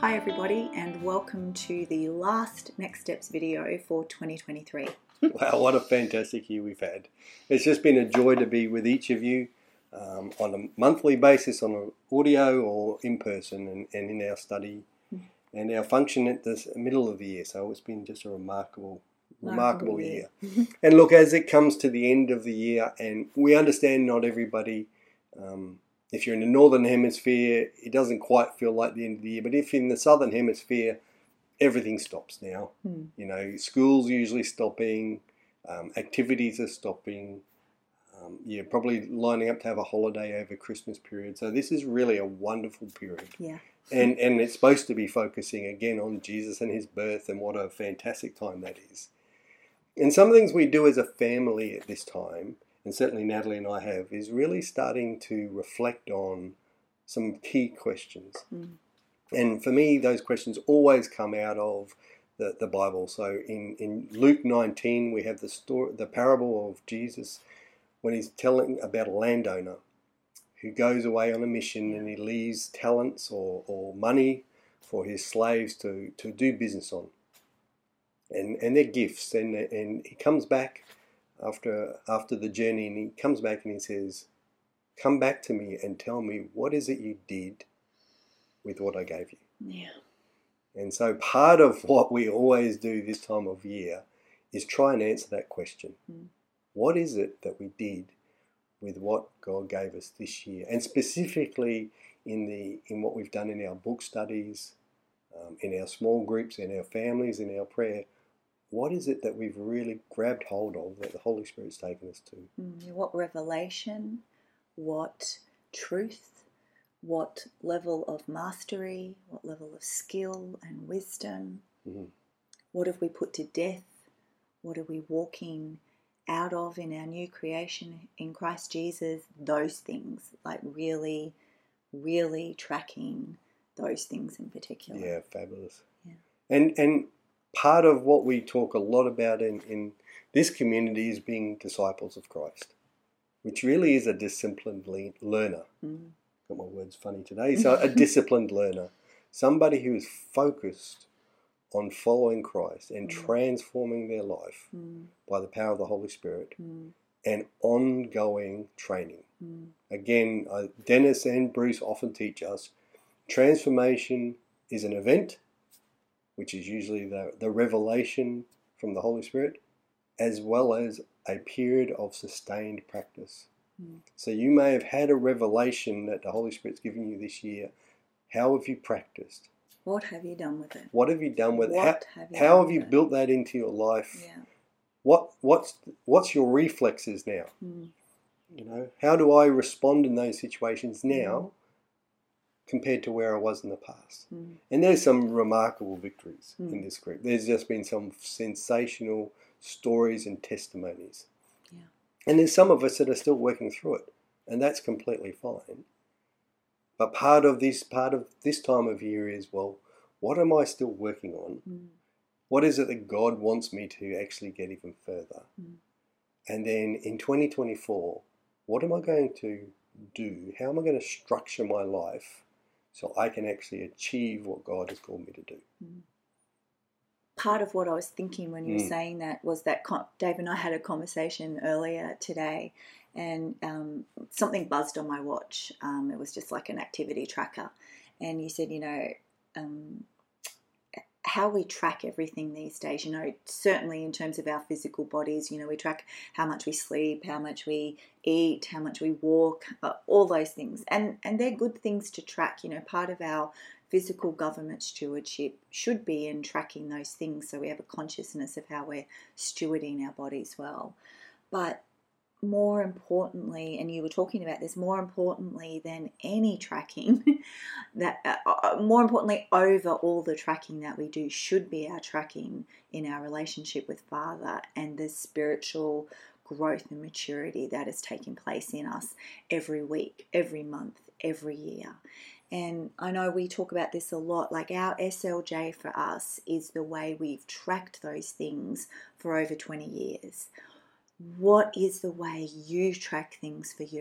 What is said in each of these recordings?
Hi everybody, and welcome to the last Next Steps video for 2023. Wow, what a fantastic year we've had. It's just been a joy to be with each of you on a monthly basis, on an audio or in person, and in our study and our function at the middle of the year. So it's been just a remarkable year. And look, as it comes to the end of the year, and we understand not everybody, if you're in the Northern Hemisphere, it doesn't quite feel like the end of the year. But if in the Southern Hemisphere, everything stops now. You know, schools usually stopping, activities are stopping. You're probably lining up to have a holiday over Christmas period. So this is really a wonderful period. Yeah. And it's supposed to be focusing again on Jesus and his birth, and what a fantastic time that is. And some things we do as a family at this time, and certainly Natalie and I have, is really starting to reflect on some key questions. And for me, those questions always come out of the Bible. So in Luke 19, we have the parable of Jesus when he's telling about a landowner who goes away on a mission, and he leaves talents or money for his slaves to do business on. And they're gifts. And he comes back after the journey, and he comes back and he says, "Come back to me and tell me, what is it you did with what I gave you?" Yeah. And so part of what we always do this time of year is try and answer that question. What is it that we did with what God gave us this year? And specifically in what we've done in our book studies, in our small groups, in our families, in our prayer, what is it that we've really grabbed hold of that the Holy Spirit's taken us to? What revelation, what truth, what level of mastery, what level of skill and wisdom, what have we put to death, what are we walking out of in our new creation in Christ Jesus? Those things, like really, really tracking those things in particular. Yeah, fabulous. Yeah. And part of what we talk a lot about in this community is being disciples of Christ, which really is a disciplined learner. Got my words funny today. So a disciplined learner, somebody who is focused on following Christ and transforming their life by the power of the Holy Spirit, and ongoing training. Again, Dennis and Bruce often teach us transformation is an event, which is usually the revelation from the Holy Spirit, as well as a period of sustained practice. So you may have had a revelation that the Holy Spirit's given you this year. How have you practiced? What have you done with it? What have you done with it? How have you built that into your life? Yeah. What's your reflexes now? You know, how do I respond in those situations now compared to where I was in the past? And there's some remarkable victories in this group. There's just been some sensational stories and testimonies. Yeah. And there's some of us that are still working through it, and that's completely fine. But part of this time of year is, well, what am I still working on? What is it that God wants me to actually get even further? And then in 2024, what am I going to do? How am I going to structure my life so I can actually achieve what God has called me to do? Part of what I was thinking when you were saying that was that Dave and I had a conversation earlier today, and something buzzed on my watch. It was just like an activity tracker. And you said, how we track everything these days, certainly in terms of our physical bodies, we track how much we sleep, how much we eat, how much we walk, all those things. And they're good things to track. Part of our physical government stewardship should be in tracking those things, so we have a consciousness of how we're stewarding our bodies well. But more importantly, and you were talking about this, more importantly than any tracking, more importantly over all the tracking that we do should be our tracking in our relationship with Father and the spiritual growth and maturity that is taking place in us every week, every month, every year. And I know we talk about this a lot, like our SLJ for us is the way we've tracked those things for over 20 years. What is the way you track things for you?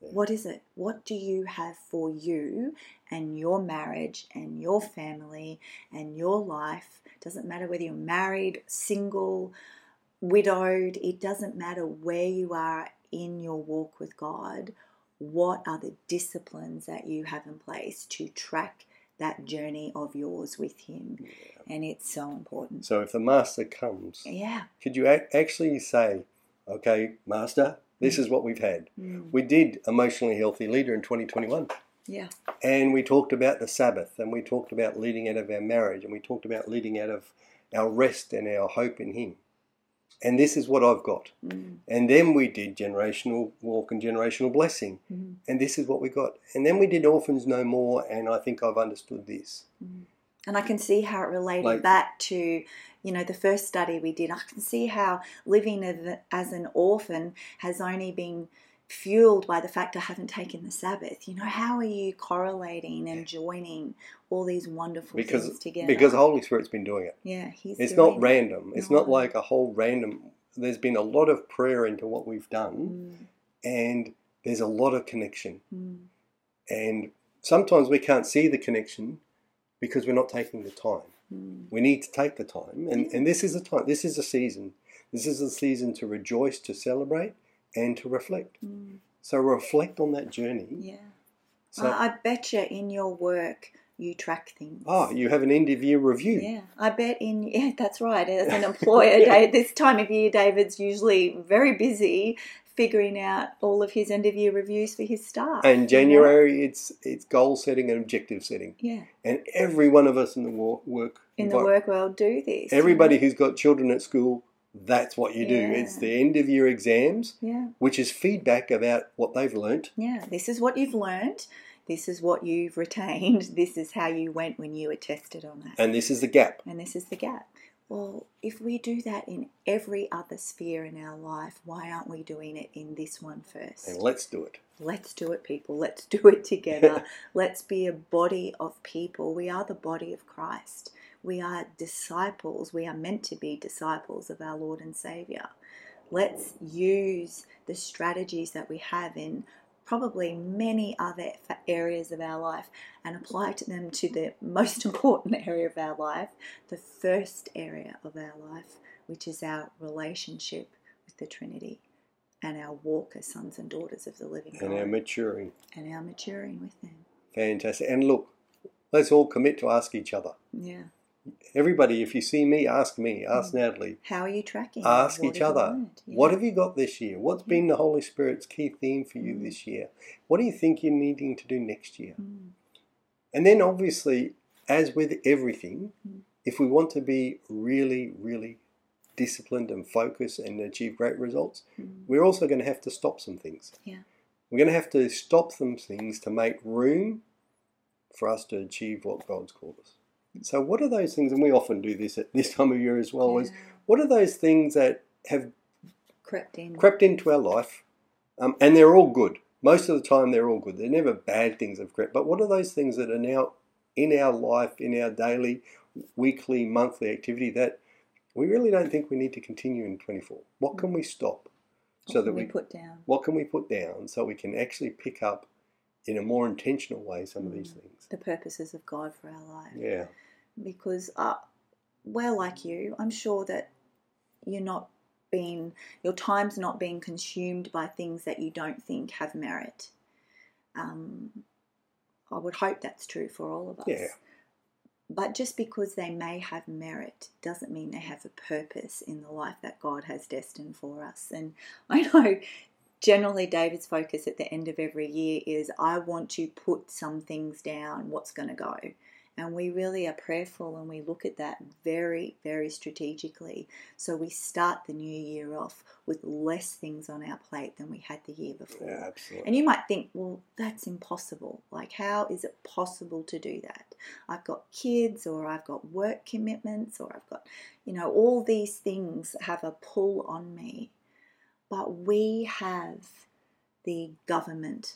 What is it? What do you have for you and your marriage and your family and your life? Doesn't matter whether you're married, single, widowed. It doesn't matter where you are in your walk with God. What are the disciplines that you have in place to track that journey of yours with Him? Yeah. And it's so important. So if the Master comes, could you actually say, okay, Master, this is what we've had. We did Emotionally Healthy Leader in 2021. Yeah. And we talked about the Sabbath, and we talked about leading out of our marriage, and we talked about leading out of our rest and our hope in Him. And this is what I've got. And then we did Generational Walk and Generational Blessing. And this is what we got. And then we did Orphans No More, and I think I've understood this. And I can see how it related back to, the first study we did. I can see how living as an orphan has only been fueled by the fact I haven't taken the Sabbath. How are you correlating and joining all these wonderful things together? Because the Holy Spirit's been doing it. Yeah, It's not random. It's not like a whole random. There's been a lot of prayer into what we've done, and there's a lot of connection. And sometimes we can't see the connection because we're not taking the time. We need to take the time, and this is a time. This is a season. This is a season to rejoice, to celebrate, and to reflect. So reflect on that journey. Yeah. So I bet you in your work you track things. Oh, you have an end of year review. Yeah, I bet that's right. As an employer, this time of year, David's usually very busy figuring out all of his end of year reviews for his staff. And January, it's goal setting and objective setting. Yeah. And every one of us in the work world do this. Everybody who's got children at school, that's what you do. It's the end of year exams, which is feedback about what they've learnt. Yeah, this is what you've learnt. This is what you've retained. This is how you went when you were tested on that. And this is the gap. Well, if we do that in every other sphere in our life, why aren't we doing it in this one first? And let's do it. Let's do it, people. Let's do it together. Let's be a body of people. We are the body of Christ. We are disciples. We are meant to be disciples of our Lord and Saviour. Let's use the strategies that we have in probably many other areas of our life and apply them to the most important area of our life, the first area of our life, which is our relationship with the Trinity and our walk as sons and daughters of the living God. And our maturing. With them. Fantastic. And look, let's all commit to ask each other. Yeah. Everybody, if you see me, ask Natalie. How are you tracking? Ask each other. What have you got this year? What's been the Holy Spirit's key theme for you this year? What do you think you're needing to do next year? And then obviously, as with everything, if we want to be really, really disciplined and focused and achieve great results, we're also going to have to stop some things. Yeah. We're going to have to stop some things to make room for us to achieve what God's called us. So what are those things, and we often do this at this time of year as well, is what are those things that have crept into our life, and they're all good. Most of the time they're all good. They're never bad things have crept, but what are those things that are now in our life, in our daily, weekly, monthly activity that we really don't think we need to continue in 24? What can we stop? What can we put down? What can we put down so we can actually pick up in a more intentional way some of these things? The purposes of God for our life. Yeah. Because, like you, I'm sure that your time's not being consumed by things that you don't think have merit. I would hope that's true for all of us. Yeah. But just because they may have merit doesn't mean they have a purpose in the life that God has destined for us. And I know generally David's focus at the end of every year is, I want to put some things down, what's going to go. And we really are prayerful and we look at that very, very strategically. So we start the new year off with less things on our plate than we had the year before. Yeah, absolutely. And you might think, well, that's impossible. Like, how is it possible to do that? I've got kids, or I've got work commitments, or I've got, all these things have a pull on me. But we have the governmental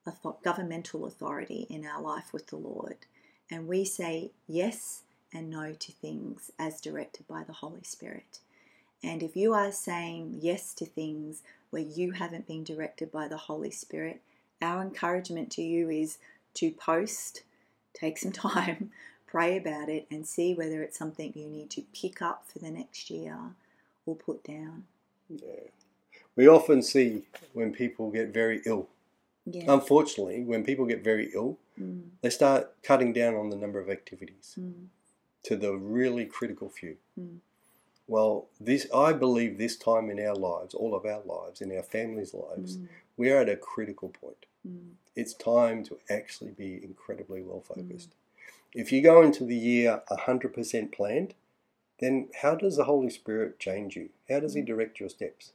authority in our life with the Lord. And we say yes and no to things as directed by the Holy Spirit. And if you are saying yes to things where you haven't been directed by the Holy Spirit, our encouragement to you is to post, take some time, pray about it, and see whether it's something you need to pick up for the next year or put down. Yeah. We often see when people get very ill. Yeah. Unfortunately, when people get very ill, they start cutting down on the number of activities to the really critical few. Well, I believe this time in our lives, all of our lives, in our families' lives, we are at a critical point. It's time to actually be incredibly well focused. If you go into the year 100% planned, then how does the Holy Spirit change you? How does He direct your steps?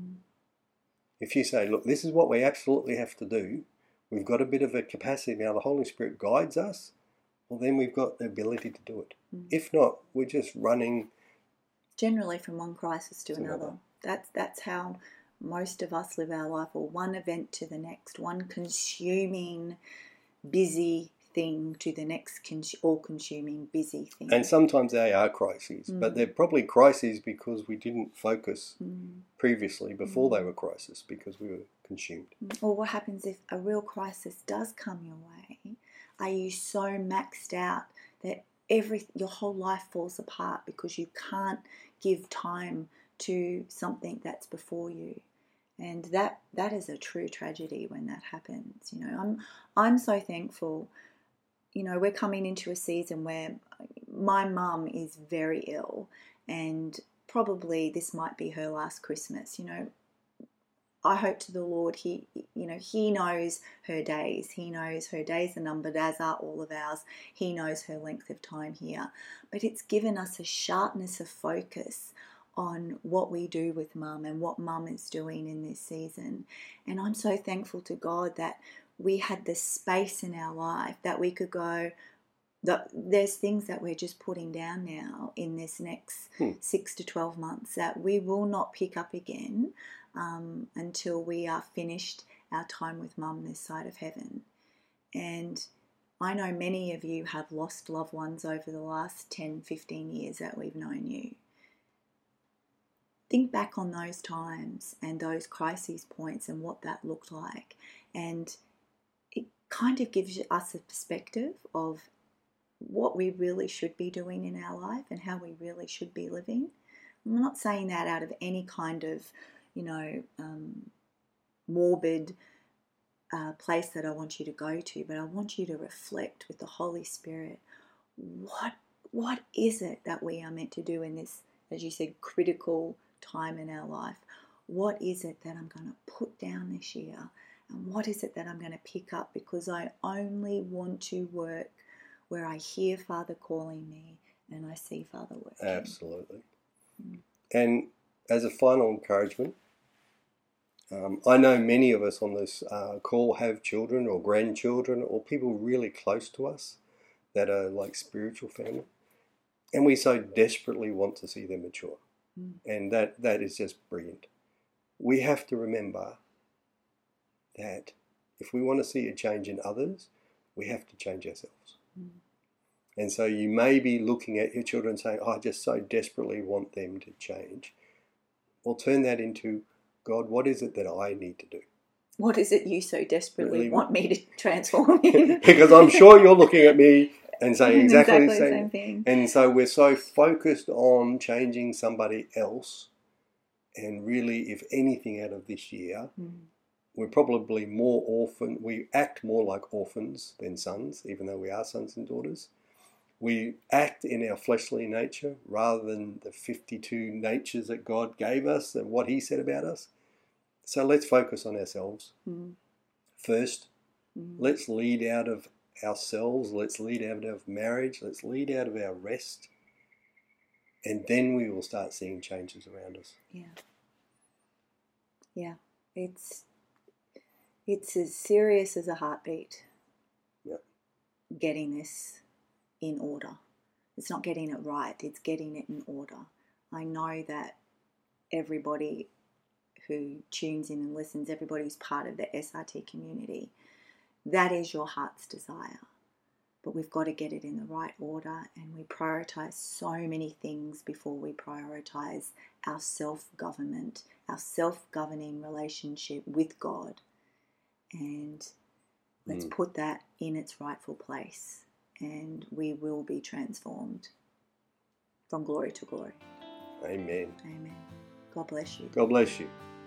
If you say, look, this is what we absolutely have to do, we've got a bit of a capacity now, the Holy Spirit guides us, well, then we've got the ability to do it. If not, we're just running generally from one crisis to another. That's how most of us live our life, or one event to the next, one consuming, busy thing to the next all-consuming, busy thing. And sometimes they are crises, but they're probably crises because we didn't focus previously before they were crises, because we were consumed. Or what happens if a real crisis does come your way? Are you so maxed out that your whole life falls apart because you can't give time to something that's before you? And that is a true tragedy when that happens. You know, I'm so thankful. You know, we're coming into a season where my mum is very ill, and probably this might be her last Christmas. You know, I hope to the Lord, He knows her days. He knows her days are numbered, as are all of ours. He knows her length of time here. But it's given us a sharpness of focus on what we do with Mum and what Mum is doing in this season. And I'm so thankful to God that we had the space in our life that we could go, there's things that we're just putting down now in this next 6 to 12 months that we will not pick up again until we are finished our time with Mum this side of heaven. And I know many of you have lost loved ones over the last 10, 15 years that we've known you. Think back on those times and those crisis points and what that looked like. And it kind of gives us a perspective of what we really should be doing in our life and how we really should be living. I'm not saying that out of any kind of, morbid place that I want you to go to, but I want you to reflect with the Holy Spirit. What is it that we are meant to do in this, as you said, critical time in our life? What is it that I'm going to put down this year? And what is it that I'm going to pick up? Because I only want to work where I hear Father calling me and I see Father working. Absolutely. And as a final encouragement, I know many of us on this call have children or grandchildren or people really close to us that are like spiritual family. And we so desperately want to see them mature. And that is just brilliant. We have to remember that if we want to see a change in others, we have to change ourselves. And so you may be looking at your children saying, I just so desperately want them to change. Well, turn that into, God, what is it that I need to do? What is it you so desperately want me to transform in? Because I'm sure you're looking at me and saying exactly the same thing. And so we're so focused on changing somebody else. And really, if anything out of this year, we're probably we act more like orphans than sons, even though we are sons and daughters. We act in our fleshly nature rather than the 52 natures that God gave us and what He said about us. So let's focus on ourselves first. Let's lead out of ourselves. Let's lead out of marriage. Let's lead out of our rest. And then we will start seeing changes around us. Yeah. It's as serious as a heartbeat. Getting this in order. It's not getting it right, it's getting it in order. I know that everybody who tunes in and listens, everybody who's part of the SRT community, that is your heart's desire. But we've got to get it in the right order, and we prioritize so many things before we prioritize our self-government, our self-governing relationship with God. and let's put that in its rightful place, and we will be transformed from glory to glory. Amen. Amen. God bless you. God bless you.